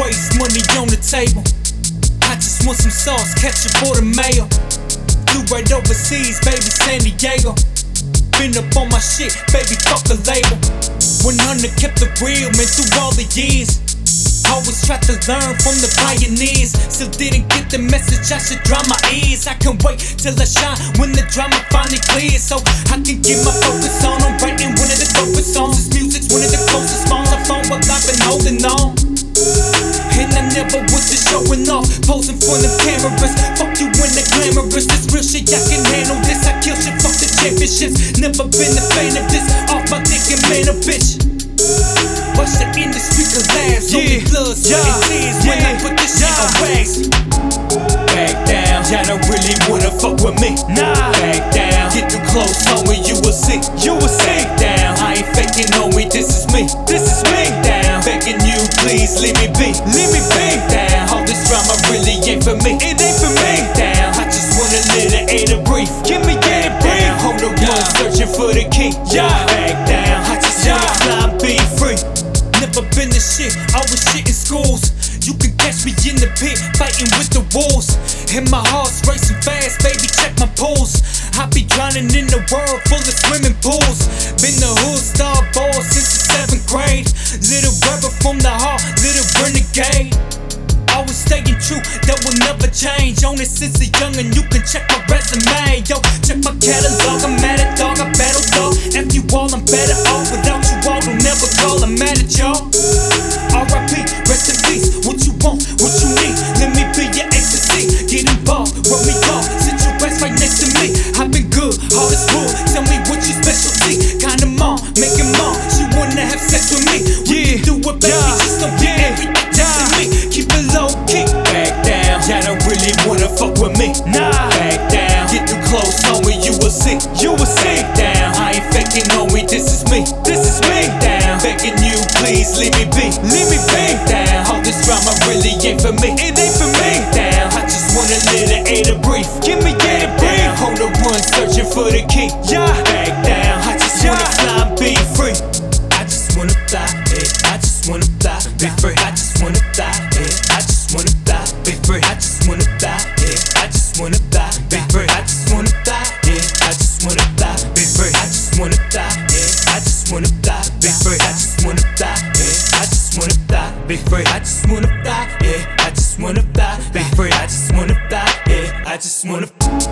waste money on the table. I just want some sauce, ketchup or the mayo. Flew right overseas, baby, San Diego. Been up on my shit, baby, fuck a label. 100 kept it real, man, through all the years. Always tried to learn from the pioneers. Still didn't get the message, I should dry my ears. I can wait till I shine when the drama finally clears, so I can get my focus on. I'm writing one of the dopest songs. This music's one of the closest songs I found while I've been holding on. And I never was just showing off, posing for the cameras. Fuck you when the glamorous. This real shit, I can handle this. I kill shit, fuck the championships. Never been a fan of this. Off my dick and man a bitch. Watch the industry collapse. Only blood, sweat, and tears when I put this shit on wax. Back down, y'all don't really wanna fuck with me. Nah, back down. Get too close, homie, you will see. You will see. Back down, I ain't faking, homie, this is me. This is me. Down, begging you, please leave me be. Leave me be. Down, all this drama really ain't for me. It ain't for me. Down, I just want a little air to breathe. Give me air to breathe. Hold the one searching for the key. Yeah, back down. I just wanna fly and be free. Never been the shit, I was shit in schools. You can catch me in the pit, fighting with the wolves. And my heart's racing fast, baby, check my pulse. I be drowning in the world full of swimming pools. Been the hood star boy since the 7th grade. Little rebel from the heart, little renegade. Always staying true, that will never change. On it since a youngin', you can check my resume. Yo, check my catalog, I'm mad at dog, I battle dog. F you all, I'm better off without you all, don't never call, I'm mad at y'all. R.I.P., rest in peace, what you want, what you need, let me be your ecstasy. Get involved, rub me off, sit your ass right next to me. I've been good, hard as wood, tell me what your specialty. Kinda mom, make him mom, she wanna have sex with me. We can do it, baby, just don't get everything testing me. Keep it low key, back down. Y'all don't really wanna fuck with me. Nah, back down. Get too close, homie, you will see. You will see. Back down. I ain't faking, homie, this is me. This is me. Down. Begging you, please leave me be. Leave me be. Down. All this drama really ain't for me. It ain't for me. Down. I just want a little air to breathe. Give me air to breathe. Hold the one searching for the key. Yeah. Back down. I just wanna fly and be free. I just wanna fly. I just wanna fly. Be free. I just wanna fly. I just wanna fly. Be free. I just wanna fly. I just wanna fly. Be free. I just wanna fly. I just wanna fly. Be free. I just wanna fly. I just wanna fly. Be free. I just wanna fly. I just wanna fly. Be free. I just wanna fly. I just wanna fly. Be free. I just wanna fly. I just wanna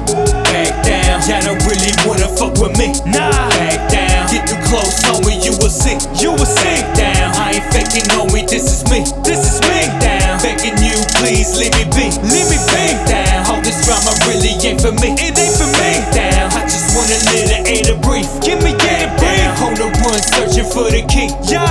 back down. Y'all don't really wanna fuck with me. Nah, back down. Get too close, homie, you will see. You will see. Down. I ain't faking, homie, this is me. This is me. Down. Begging you, please leave me be. Leave me be. Down. All this drama really ain't for me. It ain't for me. Down. I just want a little air to breathe. Give me air to breathe. Hold the one searching for the key. Yeah.